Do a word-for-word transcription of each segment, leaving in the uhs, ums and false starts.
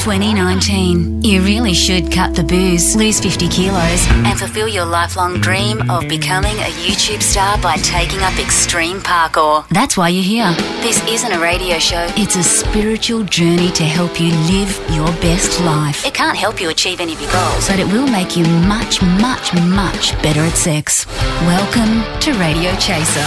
twenty nineteen. You really should cut the booze, lose fifty kilos, and fulfill your lifelong dream of becoming a YouTube star by taking up extreme parkour. That's why you're here. This isn't a radio show. It's a spiritual journey to help you live your best life. It can't help you achieve any of your goals, but it will make you much, much, much better at sex. Welcome to Radio Chaser.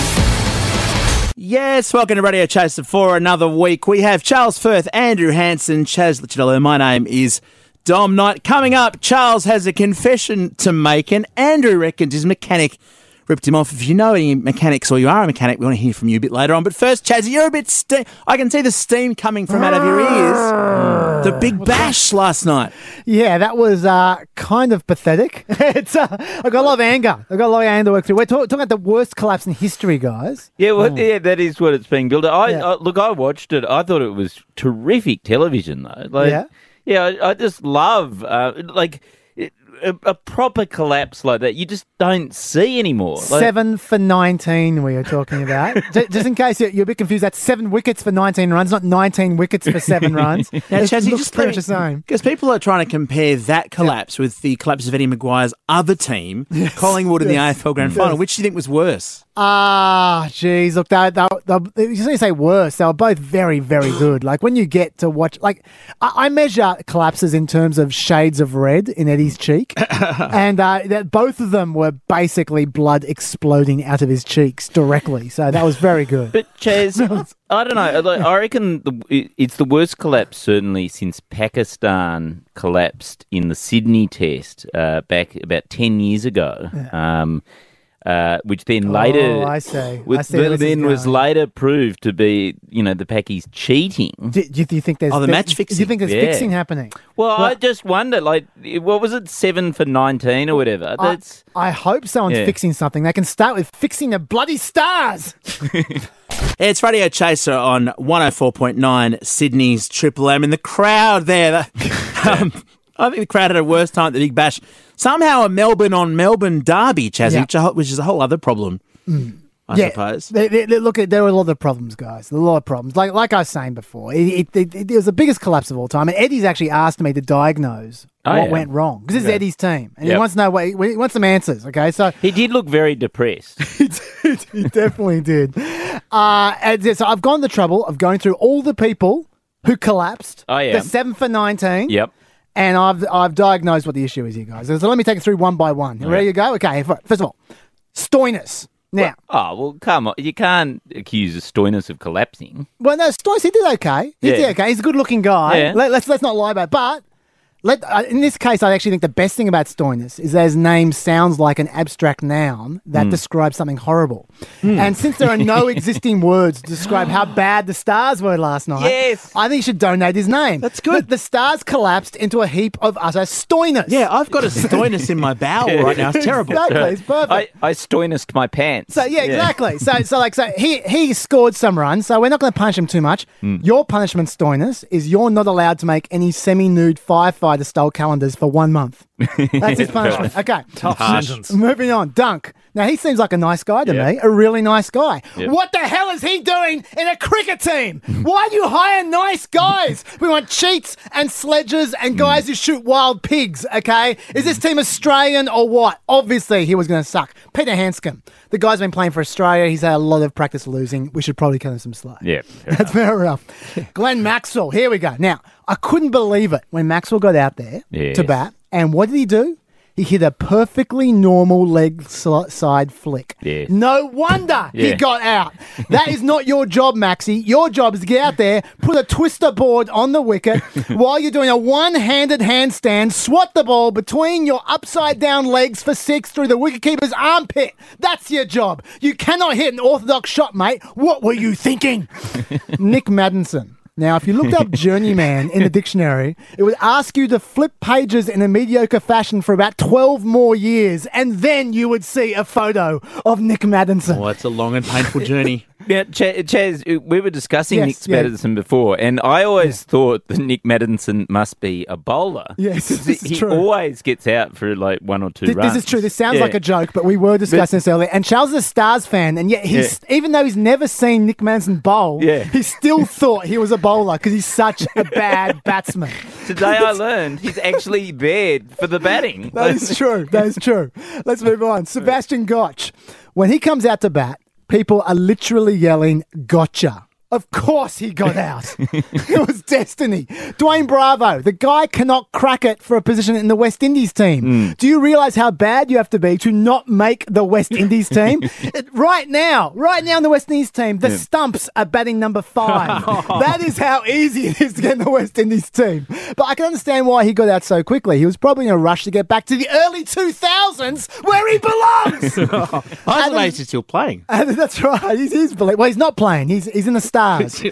Yes, welcome to Radio Chaser for another week. We have Charles Firth, Andrew Hansen, Chaz Licciardello. My name is Dom Knight. Coming up, Charles has a confession to make, and Andrew reckons his mechanic ripped him off. If you know any mechanics or you are a mechanic, we want to hear from you a bit later on. But first, Chaz, you're a bit ste- I can see the steam coming from out of your ears. The big bash last night. Yeah, that was uh, kind of pathetic. It's uh, I got a lot of anger. I got a lot of anger to work through. We're talk- talking about the worst collapse in history, guys. Yeah, well, oh. yeah, that is what it's being billed. I, Yeah. I look, I watched it. I thought it was terrific television, though. Like, Yeah? yeah, I, I just love uh, like it, a, a proper collapse like that. You just don't see anymore. Like, Seven for nineteen we are talking about. J- Just in case you're, you're a bit confused, that's seven wickets for nineteen runs, not nineteen wickets for seven runs. Now, It Chaz, you looks just pretty let much the same. Because people are trying to compare that collapse with the collapse of Eddie Maguire's other team, Collingwood in the A F L Grand Final. Which do you think was worse? Ah, geez, look, they, they, they, you say say worse. They were both very, very good. Like when you get to watch, like I, I measure collapses in terms of shades of red in Eddie's cheek, and uh, that both of them were basically blood exploding out of his cheeks directly. So that was very good. But Chaz, I don't know. Like, I reckon the, it- it's the worst collapse certainly since Pakistan collapsed in the Sydney Test uh, back about ten years ago. Um, uh, which then later, Oh, I see. with- I see where this is then was going. later proved to be, you know, the Packies cheating. Do, do, you, do you think there's Oh, the there- match fixing. Do you think there's Yeah. fixing happening? Well, I Well- just wonder, like, what was it, seven for nineteen or whatever? I, That's I hope someone's Yeah. fixing something. They can start with fixing the bloody stars. It's Radio Chaser on one oh four point nine Sydney's Triple M, and the crowd there, the, um, I think the crowd had a worse time at the Big Bash. Somehow a Melbourne on Melbourne derby, Chaz, Yeah. which, a- which is a whole other problem, I suppose. They, they, they- look, there were a lot of problems, guys. A lot of problems. Like like I was saying before, it, it, it, it was the biggest collapse of all time. And Eddie's actually asked me to diagnose Oh, what yeah. went wrong because this is Okay. Eddie's team, and he Yep. wants to know what he, he wants some answers. Okay, so he did look very depressed. he, did, he definitely did. Uh, and so I've gone the trouble of going through all the people who collapsed. Oh, yeah. The seven for nineteen. Yep. And I've I've diagnosed what the issue is here, guys. So let me take it through one by one. You ready to go? Okay. First of all, Stoinis. Now, Oh, well, come on. You can't accuse Stoinis of collapsing. well, no, Stoinis, he did okay. He Yeah. did okay. He's a good-looking guy. Yeah. Let, let's let's not lie about it. But let uh, in this case, I actually think the best thing about Stoinis is that his name sounds like an abstract noun that Hmm. describes something horrible. And since there are no existing words to describe how bad the Stars were last night, Yes. I think he should donate his name. That's good. The, the Stars collapsed into a heap of utter Stoinis. Yeah, I've got a stoinus in my bowel right now. It's terrible. Exactly. It's perfect. I, I Stoinised my pants. So yeah, exactly. So so like so he he scored some runs. So we're not going to punish him too much. Hmm. Your punishment, Stoinis, is you're not allowed to make any semi-nude firefighter style calendars for one month. That's his punishment. Okay. Tough sentence. Moving on, Dunk. Now he seems like a nice guy to Yeah. me, a really nice guy. Yep. What the hell is he doing in a cricket team? Why do you hire nice guys? We want cheats and sledges and guys who shoot wild pigs. Okay, is this team Australian or what? Obviously, he was going to suck. Peter Hanscom, the guy's been playing for Australia. He's had a lot of practice losing. We should probably cut him some slack. Yeah. fair That's very rough. Glenn Maxwell, here we go. Now, I couldn't believe it when Maxwell got out there Yes. to bat. And what did he do? He hit a perfectly normal leg sli- side flick. Yes. No wonder he Yeah. got out. That is not your job, Maxie. Your job is to get out there, put a twister board on the wicket while you're doing a one-handed handstand, swat the ball between your upside-down legs for six through the wicketkeeper's armpit. That's your job. You cannot hit an orthodox shot, mate. What were you thinking? Nick Maddinson. Now, if you looked up journeyman in the dictionary, it would ask you to flip pages in a mediocre fashion for about twelve more years, and then you would see a photo of Nick Maddinson. Oh, it's a long and painful journey. Now, Ch- Chaz, we were discussing Yes, Nick yeah. Maddinson before, and I always thought that Nick Maddinson must be a bowler. Yes, Because this is he true. always gets out for like one or two Th- runs. This is true. This sounds Yeah. like a joke, but we were discussing this earlier. And Charles is a Stars fan, and yet he's even though he's never seen Nick Maddinson bowl, Yeah. he still thought he was a bowler because he's such a bad batsman. Today I learned he's actually there for the batting. That is true. That is true. Let's move on. Sebastian Gotch. When he comes out to bat, people are literally yelling, "Gotcha." Of course he got out. It was destiny. Dwayne Bravo, the guy cannot crack it for a position in the West Indies team. Mm. Do you realise how bad you have to be to not make the West Indies team? it, right now, right now in the West Indies team, the yeah. Stumps are batting number five. That is how easy it is to get in the West Indies team. But I can understand why he got out so quickly. He was probably in a rush to get back to the early two thousands where he belongs. I was amazed he's still playing. Adam, that's right. He's, he's, well, he's not playing. He's, he's in the stars.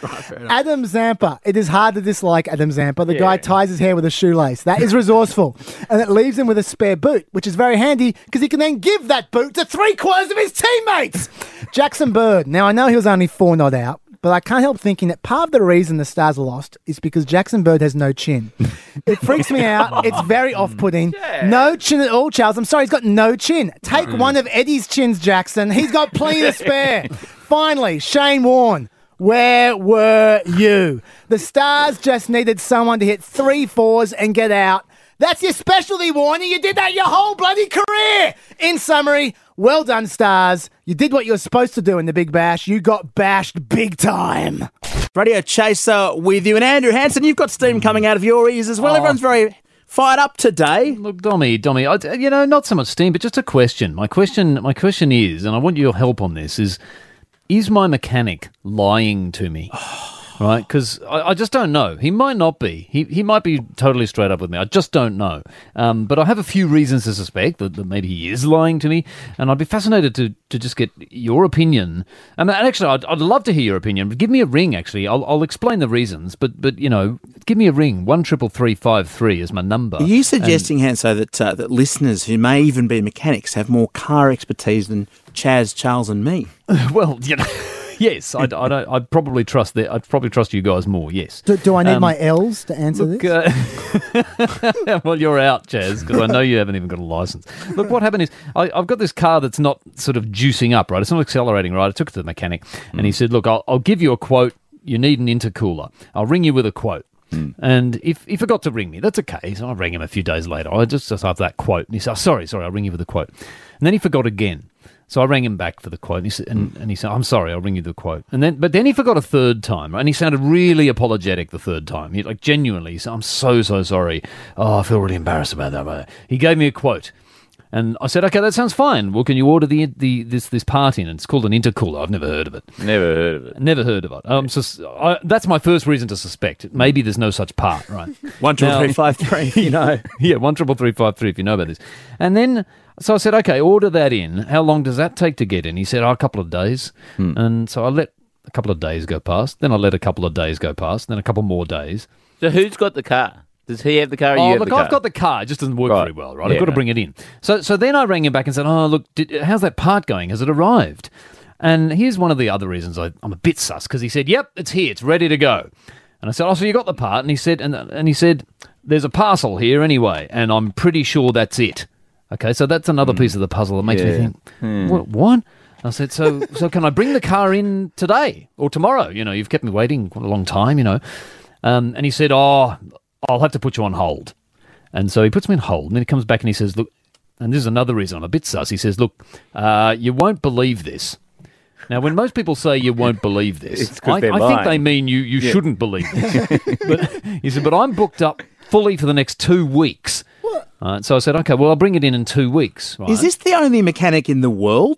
Adam Zampa. It is hard to dislike Adam Zampa. The yeah. guy ties his hair with a shoelace. That is resourceful. And it leaves him with a spare boot, which is very handy because he can then give that boot to three quarters of his teammates. Jackson Bird. Now, I know he was only four not out, but I can't help thinking that part of the reason the Stars lost is because Jackson Bird has no chin. It freaks me out. It's very off-putting. Yeah. No chin at all, Charles. I'm sorry, he's got no chin. Take mm. one of Eddie's chins, Jackson. He's got plenty to spare. Finally, Shane Warne. Where were you? The Stars just needed someone to hit three fours and get out. That's your specialty, Warner. You did that your whole bloody career. In summary, well done, Stars. You did what you were supposed to do in the Big Bash. You got bashed big time. Radio Chaser with you. And Andrew Hansen, you've got steam coming out of your ears as well. Oh. Everyone's very fired up today. Look, Dommy, Dommy, I, you know, not so much steam, but just a question. My question, my question is, and I want your help on this, is... Is my mechanic lying to me? Right? Because I, I just don't know. He might not be. He he might be totally straight up with me. I just don't know. Um, but I have a few reasons to suspect that, that maybe he is lying to me. And I'd be fascinated to, to just get your opinion. And actually, I'd, I'd love to hear your opinion. Give me a ring, actually. I'll, I'll explain the reasons. But, but you know, give me a ring. one triple three five three is my number. Are you suggesting, and, Hanso, that, uh, that listeners who may even be mechanics have more car expertise than Chaz, Charles and me? Well, you know... Yes, I'd, I'd, I'd probably trust that. I'd probably trust you guys more. Yes. Do, do I need um, my L's to answer look, this? Uh, well, you're out, Chaz, because I know you haven't even got a license. Look, what happened is I, I've got this car that's not sort of juicing up, right? It's not accelerating, right? I took it to the mechanic, mm. and he said, "Look, I'll, I'll give you a quote. You need an intercooler. I'll ring you with a quote." Mm. And if he forgot to ring me, that's okay. So I rang him a few days later. I just just have that quote, and he said, oh, "Sorry, sorry, I'll ring you with a quote." And then he forgot again. So I rang him back for the quote, and he said, and, and he said, "I'm sorry, I'll ring you the quote." And then, but then he forgot a third time, right? And he sounded really apologetic the third time. He like genuinely, he said, "I'm so so sorry. Oh, I feel really embarrassed about that." He gave me a quote, and I said, "Okay, that sounds fine. Well, can you order the the this this part in? It's called an intercooler. I've never heard of it. Never heard of it. Never heard of it. Um, so I, that's my first reason to suspect. Maybe there's no such part, right? one triple three five three. You know, yeah, one triple three five three. If you know about this, and then." So I said, okay, order that in. How long does that take to get in? He said, oh, a couple of days. Hmm. And so I let a couple of days go past. Then I let a couple of days go past. Then a couple more days. So who's got the car? Does he have the car or oh, you have look, the car? I've got the car. It just doesn't work right. very well, right? Yeah, I've got to right. bring it in. So so then I rang him back and said, oh, look, did, how's that part going? Has it arrived? And here's one of the other reasons I, I'm a bit sus, because he said, yep, it's here. It's ready to go. And I said, oh, so you got the part? And he said, and, and he said, there's a parcel here anyway, and I'm pretty sure that's it. Okay, so that's another mm. piece of the puzzle that makes yeah. me think, mm. what? what? I said, so so can I bring the car in today or tomorrow? You know, you've kept me waiting quite a long time, you know. Um, and he said, oh, I'll have to put you on hold. And so he puts me on hold, and then he comes back and he says, look, and this is another reason I'm a bit sus. He says, look, uh, you won't believe this. Now, when most people say you won't believe this, I, I think they mean you, you yeah. shouldn't believe this. But he said, but I'm booked up fully for the next two weeks. Uh, so I said, okay, well, I'll bring it in in two weeks. Right? Is this the only mechanic in the world?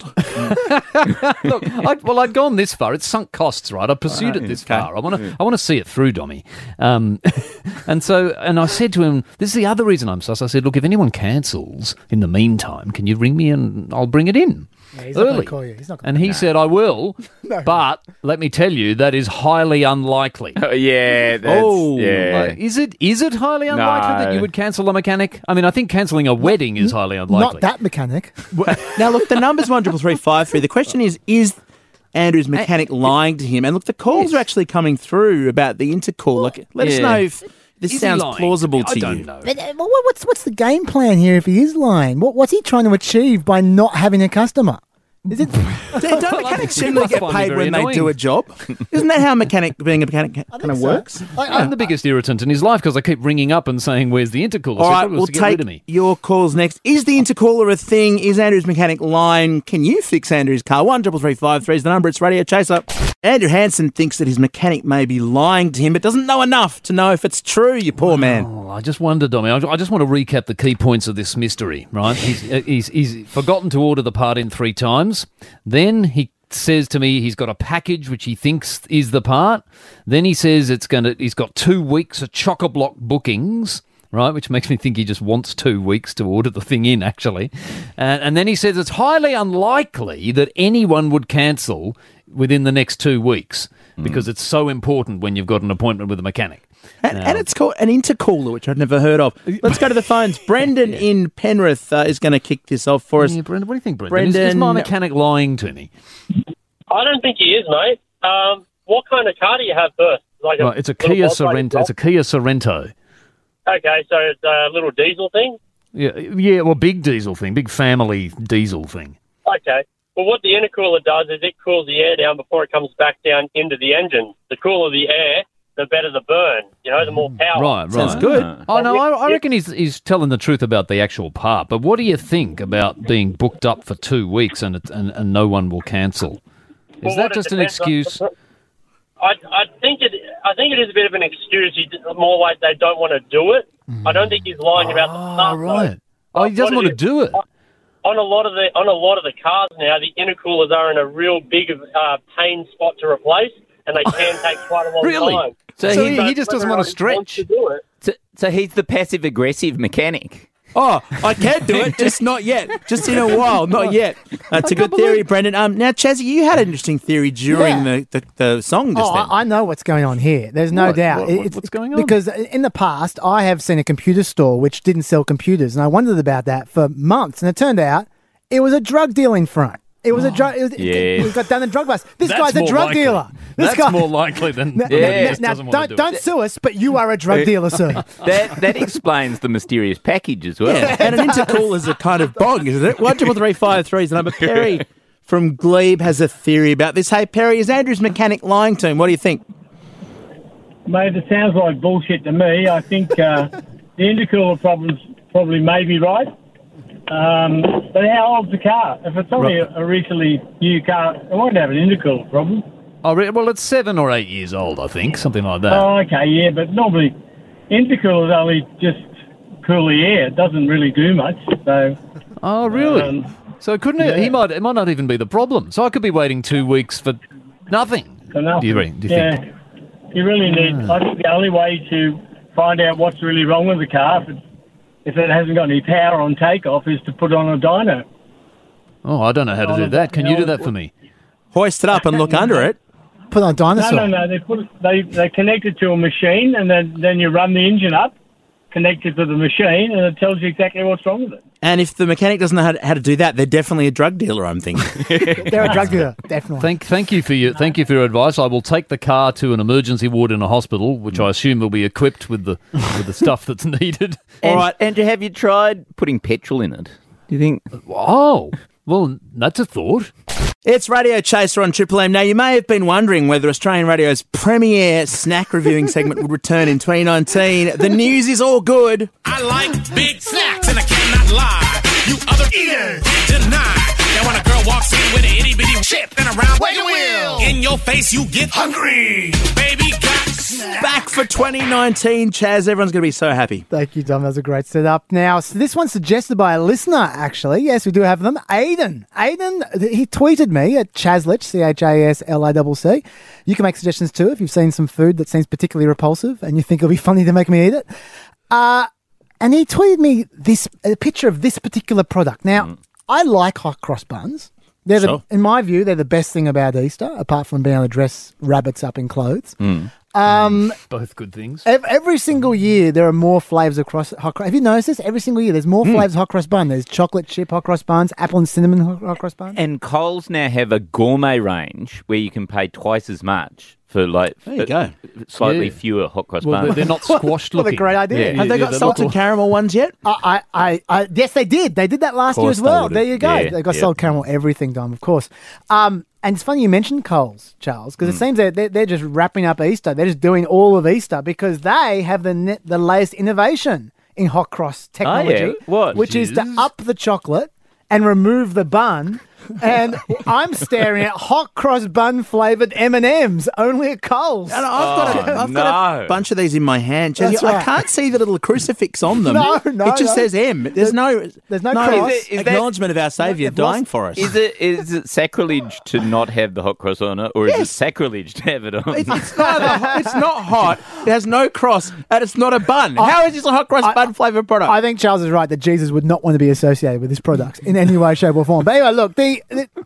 Look, I'd, well, I'd gone this far. It's sunk costs, right? I pursued right, it this okay. far. I want to, I want to see it through, Dommy. Um, and so, and I said to him, this is the other reason I'm sus. I said, look, if anyone cancels in the meantime, can you ring me and I'll bring it in? Yeah, he's early. Not going to call you. He's not gonna and he no. said, I will, no. but let me tell you, that is highly unlikely. Oh, yeah. That's, oh, yeah. Like, is it Is it highly unlikely no. that you would cancel a mechanic? I mean, I think cancelling a wedding is highly unlikely. Not that mechanic. Now, look, the number's one triple three five three. The question is, is Andrew's mechanic lying to him? And look, the calls yes. are actually coming through about the intercooler. Like, let yeah. us know if this is sounds plausible to, I don't you. know. But, uh, what's, what's the game plan here if he is lying? What, what's he trying to achieve by not having a customer? Is it? Don't don't mechanics generally must get find me paid very when they annoying. do a job? Isn't that how mechanic being a mechanic kind of so. works? Like, I'm the biggest irritant in his life because I keep ringing up and saying, "Where's the intercooler?" All so he right, probably we'll wants to get rid take of me. your calls next. Is the intercooler a thing? Is Andrew's mechanic lying? Can you fix Andrew's car? One triple three five three is the number. It's Radio Chaser. Andrew Hansen thinks that his mechanic may be lying to him, but doesn't know enough to know if it's true. You poor man. Oh, I just wondered, Dommy. I I just want to recap the key points of this mystery, right? He's, uh, he's, he's forgotten to order the part in three times. Then he says to me he's got a package which he thinks is the part. Then he says it's going to. He's got two weeks of chock-a-block bookings, right? Which makes me think he just wants two weeks to order the thing in, actually. And, and then he says it's highly unlikely that anyone would cancel within the next two weeks because it's so important when you've got an appointment with a mechanic. And, and it's called an intercooler, which I'd never heard of. Let's go to the phones. Brendan in Penrith uh, is going to kick this off for us. Yeah, Brendan, what do you think, Brendan? Is, is Brendan- my mechanic lying to me? I don't think he is, mate. Um, what kind of car do you have first? Like Right, it's a little Kia Volkswagen Sorrento. Golf? It's a Kia Sorrento. Okay, so it's a little diesel thing? Yeah, yeah. Well, big diesel thing, big family diesel thing. Okay. Well, what the intercooler does is it cools the air down before it comes back down into the engine. The cooler the air, the better the burn. You know, the more power. Right, right. Sounds good. Oh no, I, I reckon he's he's telling the truth about the actual part. But what do you think about being booked up for two weeks and it, and, and no one will cancel? Is Well, that what it just an depends on- excuse? I, I think it. I think it is a bit of an excuse. He, more like they don't want to do it. I don't think he's lying about the Oh, part. right. though. Oh, he doesn't What want to it is- do it. On a lot of the on a lot of the cars now, the intercoolers are in a real big uh, pain spot to replace, and they can take quite a long Really? time. So So he- he, he just doesn't Whether want to or not he wants stretch. to do it. So, so he's the passive-aggressive mechanic. Oh, I can do it, just not yet. Just in a while, not yet. Uh, it's a good theory, Brendan. Um, now, Chazzy, you had an interesting theory during Yeah. the, the, the song just Oh, then. I I know what's going on here. There's no What? doubt. What- It- what- it's- what's going on? Because in the past, I have seen a computer store which didn't sell computers, and I wondered about that for months. And it turned out it was a drug dealing front. It was a drug. It, was, it, Yeah. it got done in drug bust. This That's guy's a more drug likely. dealer. This That's guy. more likely than. Now, Yeah, now- he just now, doesn't want to don't do don't it. sue us, but you are a drug dealer, sir. That that explains the mysterious package as well. Yeah, and an intercooler is a kind of bong, isn't it? One triple three five three is the number. Perry from Glebe has a theory about this. Hey, Perry, is Andrew's mechanic lying to him? What do you think? Mate, it sounds like bullshit to me. I think uh, the intercooler problem's probably maybe right. Um, but how old's the car? If it's only a, a recently new car, it won't have an intercooler problem. Oh, re- well, it's seven or eight years old, I think, something like that. Oh, okay, yeah, but normally intercoolers only just cool the air. It doesn't really do much. So, Oh, really? Um, so couldn't it? He yeah. might. It might not even be the problem. So I could be waiting two weeks for nothing. for nothing. Do you, re- do you yeah, think? you really need. I think the only way to find out what's really wrong with the car, if, it's, if it hasn't got any power on takeoff, is to put on a dyno. Oh, I don't know how to do that. Can you do that for me? Hoist it up and look under it. Put on a No, dinosaur. no, no. They put it, they they connect it to a machine, and then then you run the engine up, connect it to the machine, and it tells you exactly what's wrong with it. And if the mechanic doesn't know how to, how to do that, they're definitely a drug dealer, I'm thinking. They're a drug dealer, definitely. Thank, thank you for your, thank you for your advice. I will take the car to an emergency ward in a hospital, which I assume will be equipped with the with the stuff that's needed. All And- right. Andrew, have you tried putting petrol in it? Do you think? Oh, well, that's a thought. It's Radio Chaser on Triple M. Now, you may have been wondering whether Australian Radio's premier snack reviewing segment would return in twenty nineteen. The news is all good. I like big snacks and I cannot lie. You other eaters deny. Now when a girl walks in with an itty bitty chip and a round wagon wheel in your face, you get hungry. Baby got snacks. Back for twenty nineteen, Chaz. Everyone's going to be so happy. Thank you, Dom. That was a great setup. Now, so this one's suggested by a listener, actually. Yes, we do have them. Aiden. Aiden, th- he tweeted me at Chaslich, C H A S L I C C. You can make suggestions too if you've seen some food that seems particularly repulsive and you think it'll be funny to make me eat it. Uh, and he tweeted me this a picture of this particular product. Now, I like hot cross buns. They're Sure. the, in my view, they're the best thing about Easter, apart from being able to dress rabbits up in clothes. Um, Both good things. Ev- Every single year, there are more flavours across hot cross. Have you noticed this? Every single year, there's more flavours of hot cross bun. There's chocolate chip hot cross buns, apple and cinnamon hot hot cross buns. And Coles now have a gourmet range where you can pay twice as much for like There you uh, go. slightly Yeah. fewer hot cross Well, buns. they're, they're not squashed What a looking. great idea. Yeah, Have they yeah, got they're salted not- caramel ones yet? I, I, I, I, yes, they did. They did that last year course as well. they would've. There you go. Yeah, they got yeah. salted caramel everything, Dom, of course. Um, and it's funny you mentioned Coles, Charles, because Hmm. it seems that they're, they're just wrapping up Easter. They're just doing all of Easter because they have the ne- the latest innovation in hot cross technology, Oh, yeah? What? which is to Jeez. up the chocolate and remove the bun. And I'm staring at hot cross bun flavored M and M's only at Coles. And I've got, a, Oh, I've got a no. bunch of these in my hand. Jesse. That's I right. can't see the little crucifix on them. No, no, It just no. says M. There's no, There's no cross. Is it- is that- acknowledgement of our Saviour they've lost- dying for us. Is it is it sacrilege to not have the hot cross on it, or is it Yes. sacrilege to have it on? It's, it's, neither, it's not hot. It has no cross, and it's not a bun. How is this a hot cross I- bun flavour product? I think Charles is right that Jesus would not want to be associated with this product in any way, shape, or form. But anyway, look, the,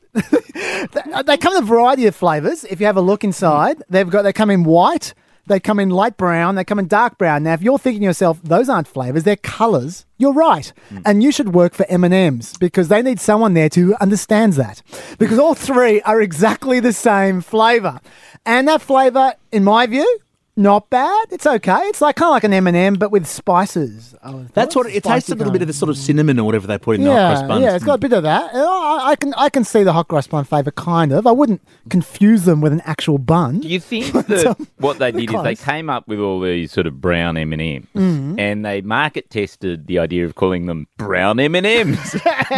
the they come in a variety of flavours. If you have a look inside, they've got they come in white, they come in light brown, they come in dark brown. Now, if you're thinking to yourself, those aren't flavours, they're colours, you're right. And you should work for M and M's because they need someone there who understands that. Because all three are exactly the same flavour. And that flavour, in my view, not bad. It's okay. It's like kind of like an M and M, but with spices. I would That's thought. what it, it Spicy tastes a little kind. bit of the sort of cinnamon or whatever they put in the hot Yeah, cross buns. yeah, it's got a bit of that. Uh, I, I can I can see the hot cross bun flavour, kind of. I wouldn't confuse them with an actual bun. Do you think that what they did is they close. came up with all these sort of brown M and M's, Mm-hmm. and they market tested the idea of calling them brown M and M's,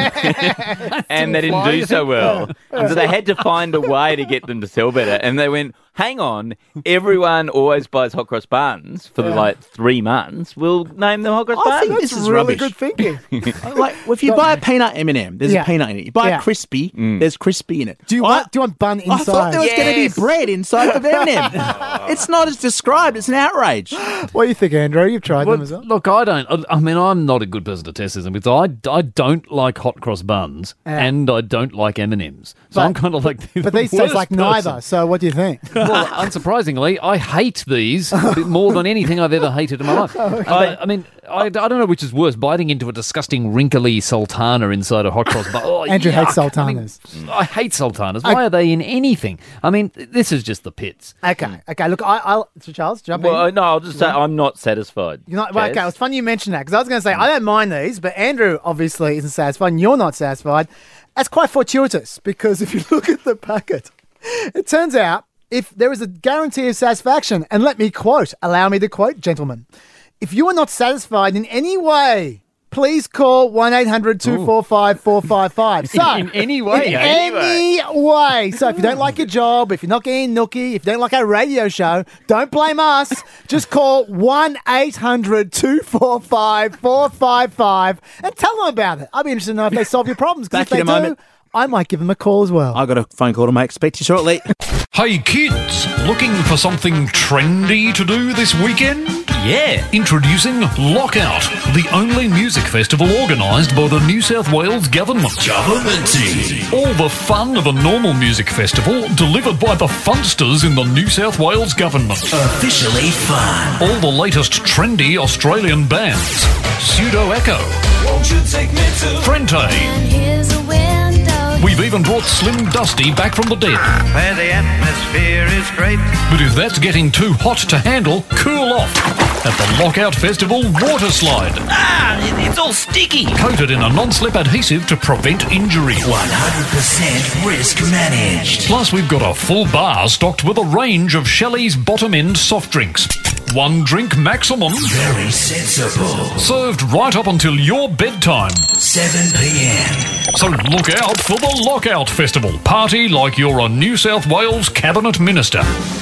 and they didn't fly, do you so think? well, and so they had to find a way to get them to sell better. And they went, "Hang on, everyone always buys hot cross buns for like three months. We'll name them hot cross I buns." think this is really rubbish. good thinking. Like, if you buy a peanut M and M, there's Yeah. a peanut in it. You buy Yeah. a crispy, Mm. there's crispy in it. Do you I- want do you want bun I thought there inside? was going to be Yes. bread inside the M and M. It's not as described. It's an outrage. What do you think, Andrew? You've tried Well, them as well. look, I don't. I- I mean, I'm not a good person to test this because I, I don't like hot cross buns Yeah. and I don't like M and M's. So But- I'm kind of like. The But these taste worst like person. neither. So what do you think? Well, unsurprisingly, I hate these more than anything I've ever hated in my life. I, I mean, I, I don't know which is worse: biting into a disgusting, wrinkly sultana inside a hot cross bun. Oh, Andrew hates yuck. I mean, sultanas. I hate sultanas. Why are they in anything? I mean, th- this is just the pits. Okay, okay. Look, I, I'll so Charles jump Well, in. no, I'll just say I'm not satisfied. You're not, well, Jazz. okay, it's funny you mentioned that because I was going to say I don't mind these, but Andrew obviously isn't satisfied and you're not satisfied. That's quite fortuitous because if you look at the packet, it turns out if there is a guarantee of satisfaction, and let me quote, allow me to quote, gentlemen, if you are not satisfied in any way, please call one eight hundred two four five four five five. So, In any way, in eh? any way. So if you don't like your job, if you're not getting nookie, if you don't like our radio show, don't blame us. Just call one eight hundred two four five four five five and tell them about it. I'd be interested to know if they solve your problems. 'Cause Back if they in a do, moment. I might give them a call as well. I've got a phone call to make. Speak to you shortly. Hey kids, looking for something trendy to do this weekend? Yeah. Introducing Lockout, the only music festival organised by the New South Wales Government. Governmenty. All the fun of a normal music festival delivered by the funsters in the New South Wales Government. Officially fun. All the latest trendy Australian bands. Pseudo Echo, Won't you take me to Frente. Here's a window. We've even brought Slim Dusty back from the dead. Where the atmosphere is great. But if that's getting too hot to handle, cool off at the Lockout Festival Water Slide. Ah, it- it's all sticky. Coated in a non-slip adhesive to prevent injury. one hundred percent risk managed. Plus, we've got a full bar stocked with a range of Shelley's bottom-end soft drinks. One drink maximum. Very sensible. Served right up until your bedtime. seven p.m. So look out for the Lockout Festival. Party like you're a New South Wales Cabinet Minister.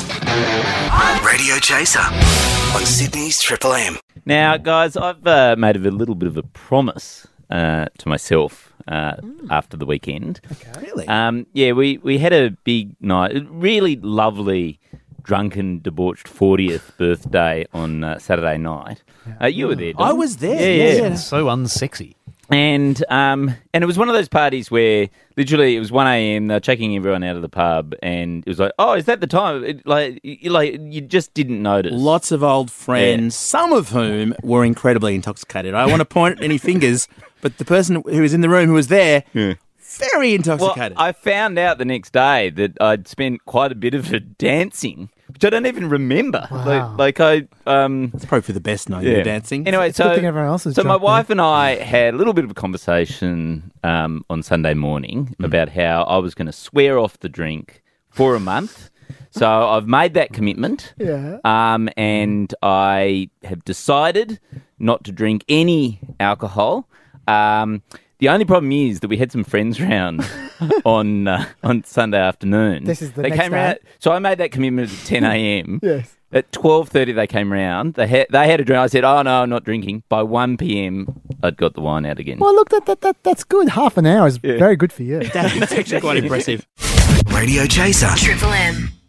Radio Chaser on Sydney's Triple M. Now, guys, I've uh, made a little bit of a promise uh, to myself uh, after the weekend. Really? Um, yeah, we, we had a big night, a really lovely, drunken, debauched fortieth birthday on uh, Saturday night. Uh, you were there, Dom. I was there. Yeah, Yeah, yeah. yeah. So unsexy. And um, and it was one of those parties where literally it was one a.m. They're checking everyone out of the pub, and it was like, oh, is that the time? It, like, you, like you just didn't notice. Lots of old friends, some of whom were incredibly intoxicated. I don't want to point any fingers, but the person who was in the room who was there, very Well, intoxicated. I found out the next day that I'd spent quite a bit of it dancing which I don't even remember. Wow. Like, like I, um, It's probably for the best, no, Yeah. you're dancing. Anyway, It's a so good thing everyone else is so my drunk, wife and I had a little bit of a conversation um, on Sunday morning Mm. about how I was going to swear off the drink for a month. So I've made that commitment. Yeah. Um, and I have decided not to drink any alcohol. Um, the only problem is that we had some friends round on uh, on Sunday afternoon. This is the they next came day? round. So I made that commitment at ten a.m. Yes. At twelve thirty, they came round. They had, they had a drink. I said, oh, no, I'm not drinking. By one p.m., I'd got the wine out again. Well, look, that, that, that that's good. Half an hour is very good for you. That's actually quite impressive. Radio Chaser. Triple M.